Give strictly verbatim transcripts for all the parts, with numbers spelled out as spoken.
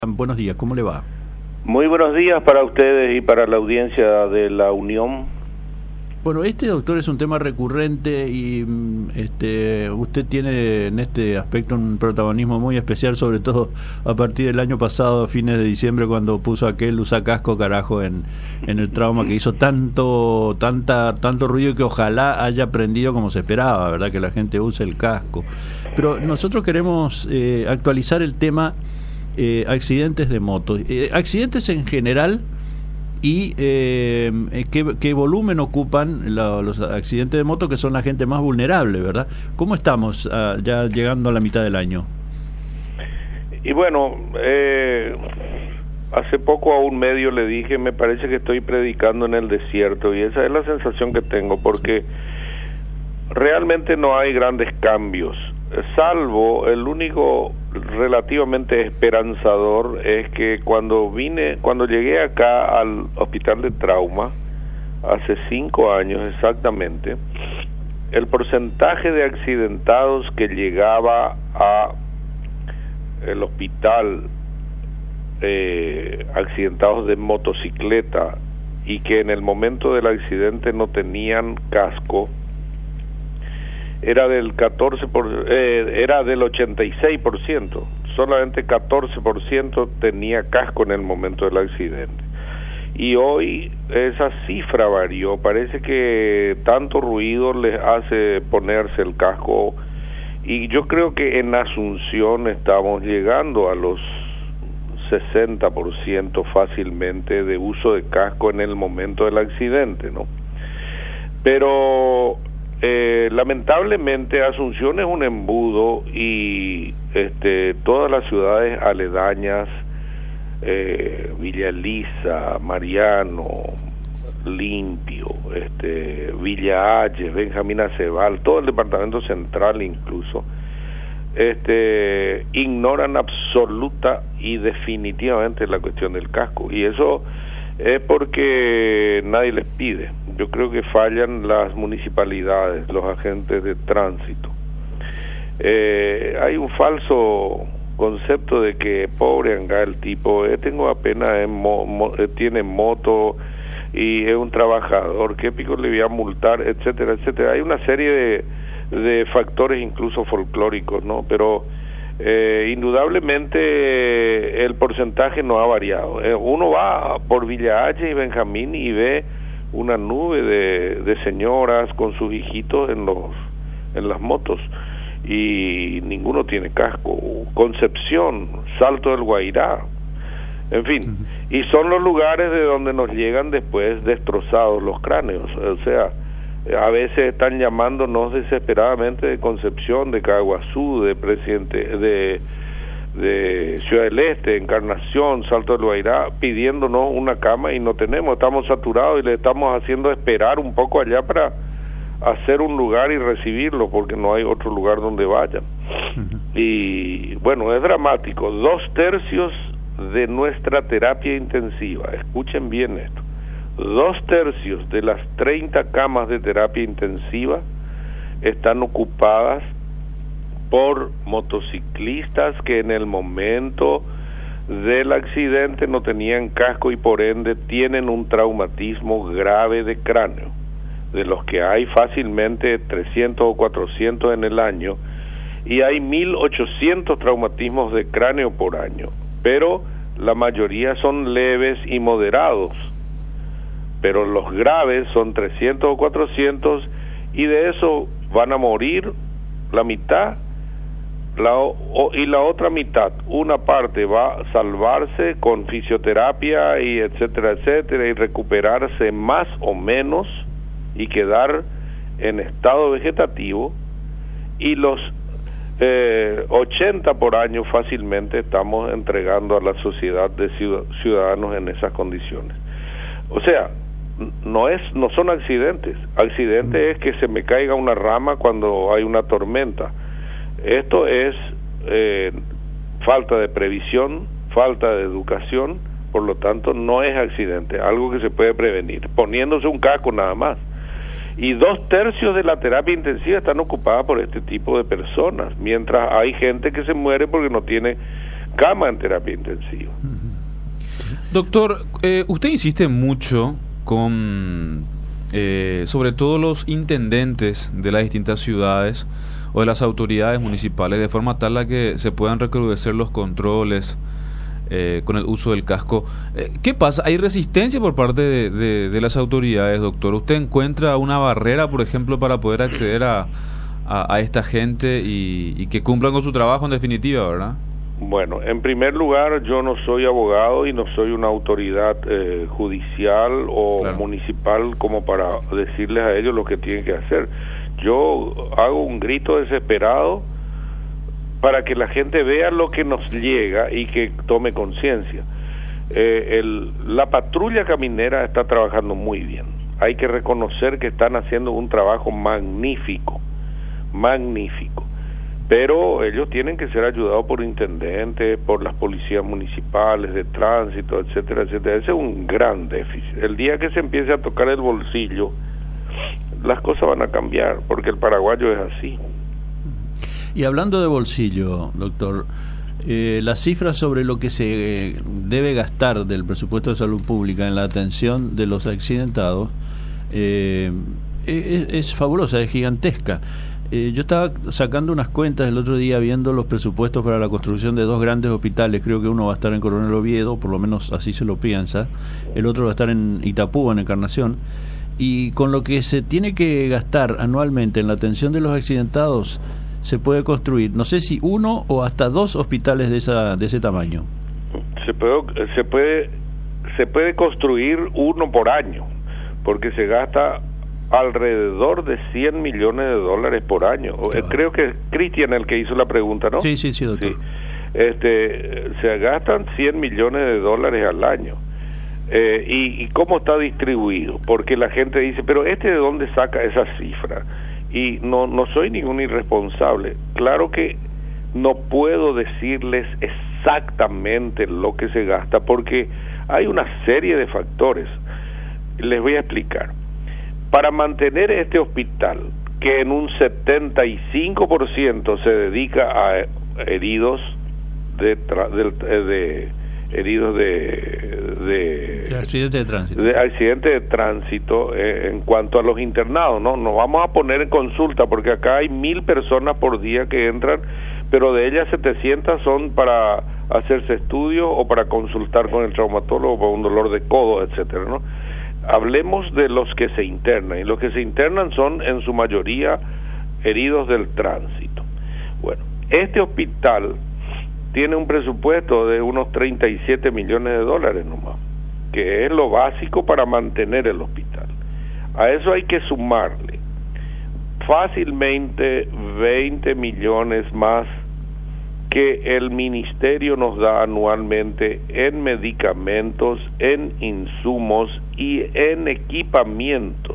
Buenos días, ¿cómo le va? Muy buenos días para ustedes y para la audiencia de la Unión. Bueno, este, doctor, es un tema recurrente y este, usted tiene en este aspecto un protagonismo muy especial, sobre todo a partir del año pasado, a fines de diciembre, cuando puso aquel usa casco carajo en, en el trauma, que hizo tanto tanta tanto ruido que ojalá haya aprendido como se esperaba, ¿verdad? Que la gente use el casco. Pero nosotros queremos eh, actualizar el tema eh, accidentes de moto, eh, accidentes en general. ¿Y eh, ¿qué, qué volumen ocupan la, los accidentes de moto, que son la gente más vulnerable, verdad? ¿Cómo estamos uh, ya llegando a la mitad del año? Y bueno, eh, hace poco a un medio le dije, me parece que estoy predicando en el desierto, y esa es la sensación que tengo, porque realmente no hay grandes cambios, salvo el único relativamente esperanzador es que cuando vine, cuando llegué acá al hospital de trauma, hace cinco años exactamente, el porcentaje de accidentados que llegaba a el hospital, eh, accidentados de motocicleta, y que en el momento del accidente no tenían casco, era del catorce por, eh, era del ochenta y seis por ciento, solamente catorce por ciento tenía casco en el momento del accidente. Y hoy esa cifra varió, parece que tanto ruido les hace ponerse el casco, y yo creo que en Asunción estamos llegando a los sesenta por ciento fácilmente de uso de casco en el momento del accidente, ¿no? Pero Eh, lamentablemente Asunción es un embudo, y este, todas las ciudades aledañas, eh, Villa Elisa, Mariano, Limpio, este, Villa Hayes, Benjamín Acebal, todo el departamento central incluso, este, ignoran absoluta y definitivamente la cuestión del casco, y eso es porque nadie les pide. Yo creo que fallan las municipalidades, los agentes de tránsito. Eh, hay un falso concepto de que pobre anga el tipo, eh, tengo apenas eh, mo, mo, eh, tiene moto y es un trabajador, qué pico le voy a multar, etcétera, etcétera. Hay una serie de, de factores incluso folclóricos, ¿no? Pero Eh, indudablemente eh, el porcentaje no ha variado. Eh, uno va por Villa Hayes y Benjamín y ve una nube de, de señoras con sus hijitos en los en las motos, y ninguno tiene casco. Concepción, Salto del Guairá, en fin, y son los lugares de donde nos llegan después destrozados los cráneos. O sea, a veces están llamándonos desesperadamente de Concepción, de Caguazú, de Presidente, de, de Ciudad del Este, Encarnación, Salto del Guairá, pidiéndonos una cama, y no tenemos, estamos saturados y le estamos haciendo esperar un poco allá para hacer un lugar y recibirlo, porque no hay otro lugar donde vayan. Uh-huh. Y bueno, es dramático. Dos tercios de nuestra terapia intensiva, escuchen bien esto, dos tercios de las treinta camas de terapia intensiva están ocupadas por motociclistas que en el momento del accidente no tenían casco y por ende tienen un traumatismo grave de cráneo, de los que hay fácilmente trescientos o cuatrocientos en el año, y hay mil ochocientos traumatismos de cráneo por año, pero la mayoría son leves y moderados. Pero los graves son trescientos o cuatrocientos, y de eso van a morir la mitad, la, o, y la otra mitad, una parte va a salvarse con fisioterapia y etcétera, etcétera, y recuperarse más o menos y quedar en estado vegetativo, y los eh, ochenta por año fácilmente estamos entregando a la sociedad de ciudadanos en esas condiciones. O sea, no es no son accidentes. Accidente es que se me caiga una rama cuando hay una tormenta. Esto es eh, falta de previsión, falta de educación, por lo tanto no es accidente, algo que se puede prevenir poniéndose un casco nada más. Y dos tercios de la terapia intensiva están ocupadas por este tipo de personas, mientras hay gente que se muere porque no tiene cama en terapia intensiva. Doctor, eh, usted insiste mucho con, eh, sobre todo los intendentes de las distintas ciudades o de las autoridades municipales, de forma tal a que se puedan recrudecer los controles eh, con el uso del casco. Eh, ¿Qué pasa? ¿Hay resistencia por parte de, de, de las autoridades, doctor? ¿Usted encuentra una barrera, por ejemplo, para poder acceder a, a, a esta gente y, y que cumplan con su trabajo en definitiva, verdad? Bueno, en primer lugar, yo no soy abogado y no soy una autoridad eh, judicial o claro. municipal como para decirles a ellos lo que tienen que hacer. Yo hago un grito desesperado para que la gente vea lo que nos llega y que tome conciencia. Eh, el, la patrulla caminera está trabajando muy bien. Hay que reconocer que están haciendo un trabajo magnífico, magnífico. Pero ellos tienen que ser ayudados por intendentes, por las policías municipales de tránsito, etcétera, etcétera. Ese es un gran déficit. El día que se empiece a tocar el bolsillo, las cosas van a cambiar, porque el paraguayo es así. Y hablando de bolsillo, doctor, eh, las cifras sobre lo que se eh, debe gastar del presupuesto de salud pública en la atención de los accidentados eh, es, es fabulosa, es gigantesca. Eh, yo estaba sacando unas cuentas el otro día viendo los presupuestos para la construcción de dos grandes hospitales. Creo que uno va a estar en Coronel Oviedo, por lo menos así se lo piensa. El otro va a estar en Itapúa, en Encarnación. Y con lo que se tiene que gastar anualmente en la atención de los accidentados, se puede construir, no sé si uno o hasta dos hospitales de esa de ese tamaño. Se puede, se puede, se puede construir uno por año, porque se gasta alrededor de cien millones de dólares por año. Eh, creo que es Cristian el que hizo la pregunta, ¿no? Sí, sí, sí, doctor. Sí. Este, se gastan cien millones de dólares al año. Eh, y, y cómo está distribuido, porque la gente dice, pero este de dónde saca esa cifra, y no no soy ningún irresponsable. Claro que no puedo decirles exactamente lo que se gasta, porque hay una serie de factores. Les voy a explicar. Para mantener este hospital, que en un setenta y cinco por ciento se dedica a heridos de, tra- de, de heridos de de, de accidente de tránsito, de accidente de tránsito eh, en cuanto a los internados, no nos vamos a poner en consulta, porque acá hay mil personas por día que entran, pero de ellas setecientas son para hacerse estudios o para consultar con el traumatólogo por un dolor de codo, etcétera, ¿no? Hablemos de los que se internan, y los que se internan son en su mayoría heridos del tránsito. Bueno, este hospital tiene un presupuesto de unos treinta y siete millones de dólares nomás, que es lo básico para mantener el hospital. A eso hay que sumarle fácilmente veinte millones más que el ministerio nos da anualmente en medicamentos, en insumos y en equipamientos.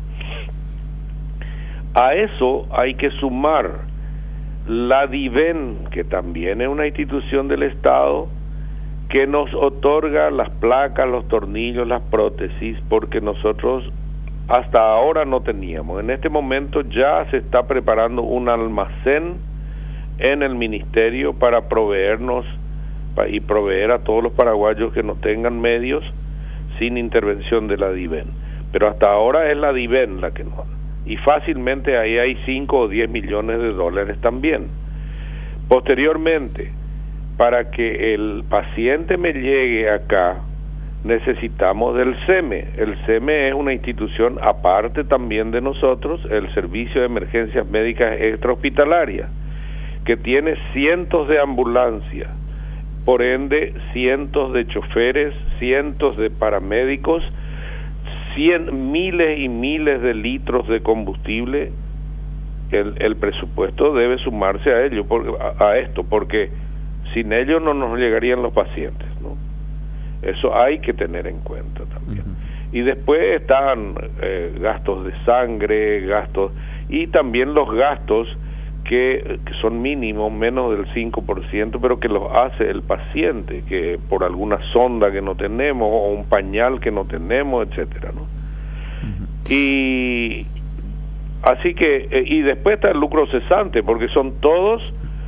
A eso hay que sumar la DIVEN, que también es una institución del Estado, que nos otorga las placas, los tornillos, las prótesis, porque nosotros hasta ahora no teníamos. En este momento ya se está preparando un almacén en el ministerio para proveernos y proveer a todos los paraguayos que no tengan medios sin intervención de la DIVEN. Pero hasta ahora es la DIVEN la que nos... Y fácilmente ahí hay cinco o diez millones de dólares también. Posteriormente, para que el paciente me llegue acá, necesitamos del SEME. El SEME es una institución aparte también de nosotros, el Servicio de Emergencias Médicas Extrahospitalarias, que tiene cientos de ambulancias, por ende cientos de choferes, cientos de paramédicos, cien, miles y miles de litros de combustible. El, el presupuesto debe sumarse a ello, por, a, a esto, porque sin ello no nos llegarían los pacientes, ¿no? Eso hay que tener en cuenta también. Uh-huh. Y después están eh, gastos de sangre, gastos, y también los gastos que, que son mínimos, menos del cinco por ciento, pero que los hace el paciente, que por alguna sonda que no tenemos, o un pañal que no tenemos, etcétera, ¿no? Uh-huh. Y así que, y después está el lucro cesante, porque son todos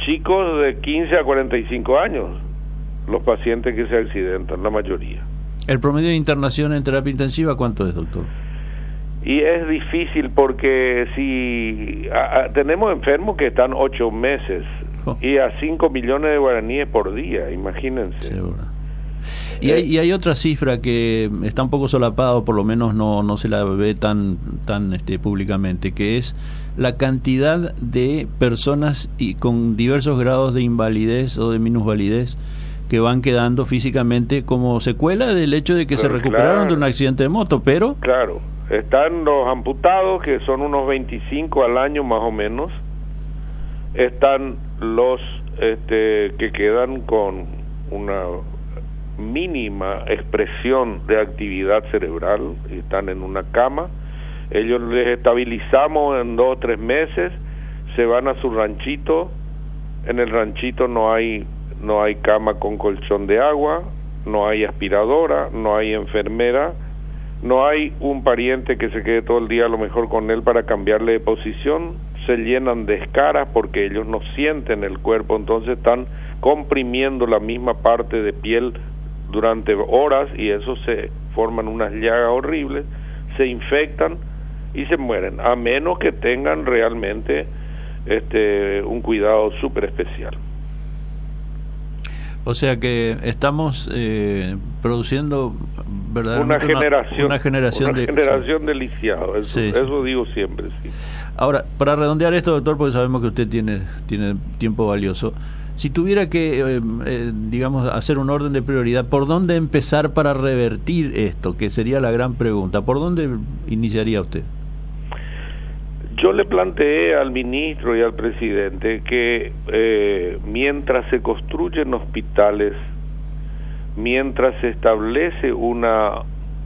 chicos de quince a cuarenta y cinco años, los pacientes que se accidentan, la mayoría. ¿El promedio de internación en terapia intensiva cuánto es, doctor? Y es difícil porque si a, a, tenemos enfermos que están ocho meses oh. y a cinco millones de guaraníes por día, imagínense. Seguro. Y, eh, hay, y hay otra cifra que está un poco solapada, o por lo menos no no se la ve tan tan este, públicamente, que es la cantidad de personas y con diversos grados de invalidez o de minusvalidez que van quedando físicamente como secuela del hecho de que pero se recuperaron claro, de un accidente de moto, pero... Claro, están los amputados, que son unos veinticinco al año más o menos, están los este, que quedan con una mínima expresión de actividad cerebral, están en una cama, ellos les estabilizamos en dos o tres meses, se van a su ranchito, en el ranchito no hay no hay cama con colchón de agua, no hay aspiradora, no hay enfermera, no hay un pariente que se quede todo el día a lo mejor con él para cambiarle de posición, se llenan de escaras porque ellos no sienten el cuerpo, entonces están comprimiendo la misma parte de piel durante horas y eso se forman unas llagas horribles, se infectan y se mueren, a menos que tengan realmente este un cuidado súper especial. O sea que estamos eh, produciendo verdaderamente una generación, una, una generación, una de, generación de lisiados, eso, sí, eso digo siempre, sí. Ahora, para redondear esto, doctor, porque sabemos que usted tiene tiene tiempo valioso, si tuviera que, eh, eh, digamos, hacer un orden de prioridad, ¿por dónde empezar para revertir esto? Que sería la gran pregunta. ¿Por dónde iniciaría usted? Yo le planteé al ministro y al presidente que eh, mientras se construyen hospitales, mientras se establece una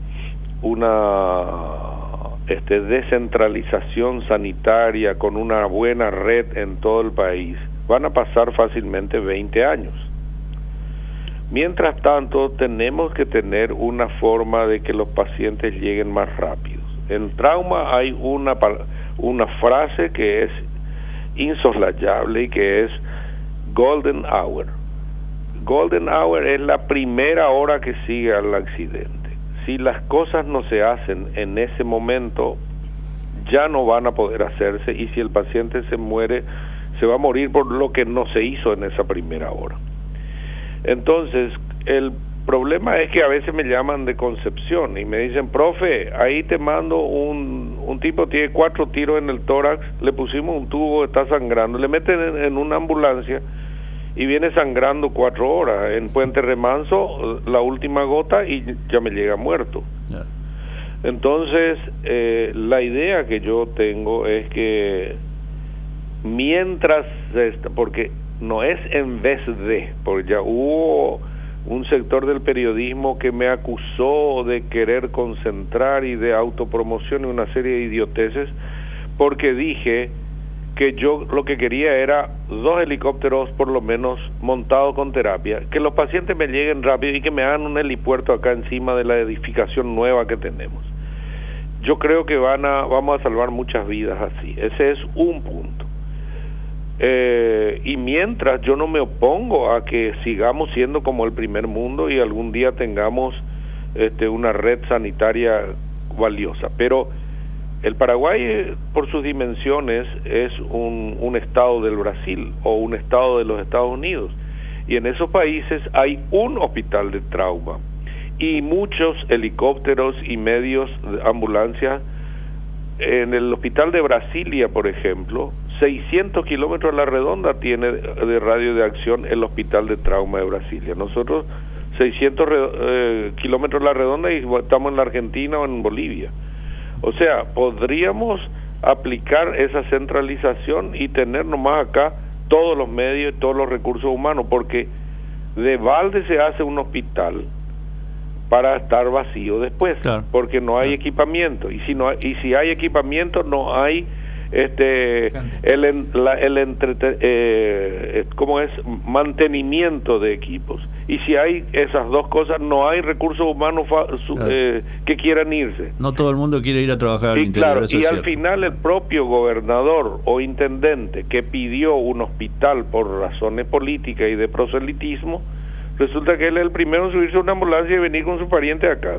una este, descentralización sanitaria con una buena red en todo el país, van a pasar fácilmente veinte años. Mientras tanto, tenemos que tener una forma de que los pacientes lleguen más rápidos. En trauma hay una una frase que es insoslayable y que es golden hour. Golden hour es la primera hora que sigue al accidente. Si las cosas no se hacen en ese momento, ya no van a poder hacerse, y si el paciente se muere, se va a morir por lo que no se hizo en esa primera hora. Entonces, el problema es que a veces me llaman de Concepción y me dicen, profe, ahí te mando un, un tipo, tiene cuatro tiros en el tórax, le pusimos un tubo, está sangrando, le meten en, en una ambulancia y viene sangrando cuatro horas, en Puente Remanso, la última gota y ya me llega muerto. Yeah. Entonces, eh, la idea que yo tengo es que mientras, porque no es en vez de, porque ya hubo un sector del periodismo que me acusó de querer concentrar y de autopromoción y una serie de idioteces, porque dije que yo lo que quería era dos helicópteros por lo menos montados con terapia, que los pacientes me lleguen rápido y que me hagan un helipuerto acá encima de la edificación nueva que tenemos. Yo creo que van a vamos a salvar muchas vidas así. Ese es un punto. Eh, y mientras, yo no me opongo a que sigamos siendo como el primer mundo y algún día tengamos este, una red sanitaria valiosa, pero el Paraguay, por sus dimensiones, es un, un estado del Brasil o un estado de los Estados Unidos, y en esos países hay un hospital de trauma y muchos helicópteros y medios de ambulancia. En el hospital de Brasilia, por ejemplo, seiscientos kilómetros a la redonda tiene de radio de acción el hospital de trauma de Brasilia. Nosotros seiscientos eh, kilómetros a la redonda y estamos en la Argentina o en Bolivia. O sea, podríamos aplicar esa centralización y tener nomás acá todos los medios y todos los recursos humanos, porque de balde se hace un hospital para estar vacío después, claro, porque no hay claro. equipamiento, y si no hay, y si hay equipamiento no hay este el la, el entrete, eh, ¿cómo es? mantenimiento de equipos, Y si hay esas dos cosas, no hay recursos humanos fa- su- Claro. eh, que quieran irse. No todo el mundo quiere ir a trabajar al Y interior. claro, eso y es al cierto. final el propio gobernador o intendente que pidió un hospital por razones políticas y de proselitismo, resulta que él es el primero en subirse a una ambulancia y venir con su pariente acá.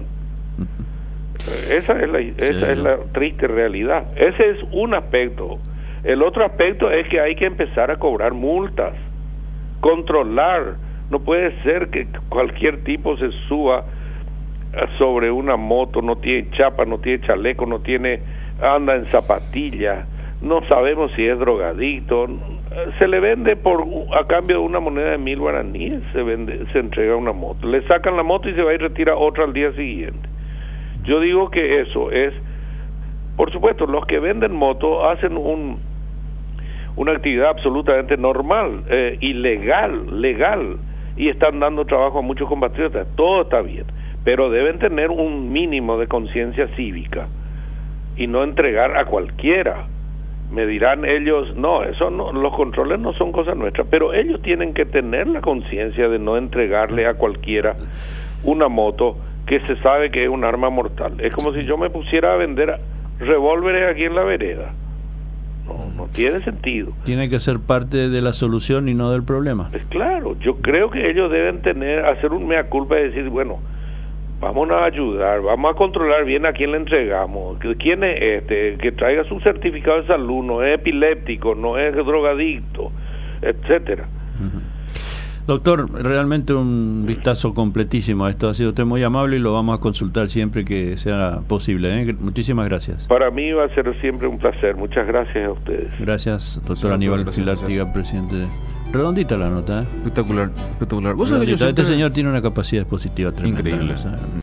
Esa es la, esa Sí. es la triste realidad. Ese es un aspecto. El otro aspecto es que hay que empezar a cobrar multas, controlar. No puede ser que cualquier tipo se suba sobre una moto, no tiene chapa, no tiene chaleco, no tiene, anda en zapatillas, no sabemos si es drogadicto, se le vende por a cambio de una moneda de mil guaraníes, se vende, se entrega una moto, le sacan la moto y se va y retira otra al día siguiente. Yo digo que eso es, por supuesto, los que venden moto hacen un una actividad absolutamente normal, eh, ilegal, legal, y están dando trabajo a muchos compatriotas, todo está bien, pero deben tener un mínimo de conciencia cívica y no entregar a cualquiera. Me dirán ellos, no, eso no, los controles no son cosa nuestra, pero ellos tienen que tener la conciencia de no entregarle a cualquiera una moto que se sabe que es un arma mortal. Es como si yo me pusiera a vender revólveres aquí en la vereda. No, no tiene sentido. Tiene que ser parte de la solución y no del problema. Pues claro, yo creo que ellos deben tener, hacer un mea culpa y decir, bueno, vamos a ayudar, vamos a controlar bien a quién le entregamos, quién es este, que traiga su certificado de salud, no es epiléptico, no es drogadicto, etcétera. Uh-huh. Doctor, realmente un vistazo completísimo a esto. Ha sido usted muy amable y lo vamos a consultar siempre que sea posible, ¿eh? Muchísimas gracias. Para mí va a ser siempre un placer. Muchas gracias a ustedes. Gracias, doctor Sí, Aníbal gracias, Filártiga, gracias. presidente. de- Redondita la nota, ¿eh? Espectacular, espectacular. ¿Vos sabés que yo Redondita. Este siempre- señor tiene una capacidad expositiva tremenda. Increíble. O sea,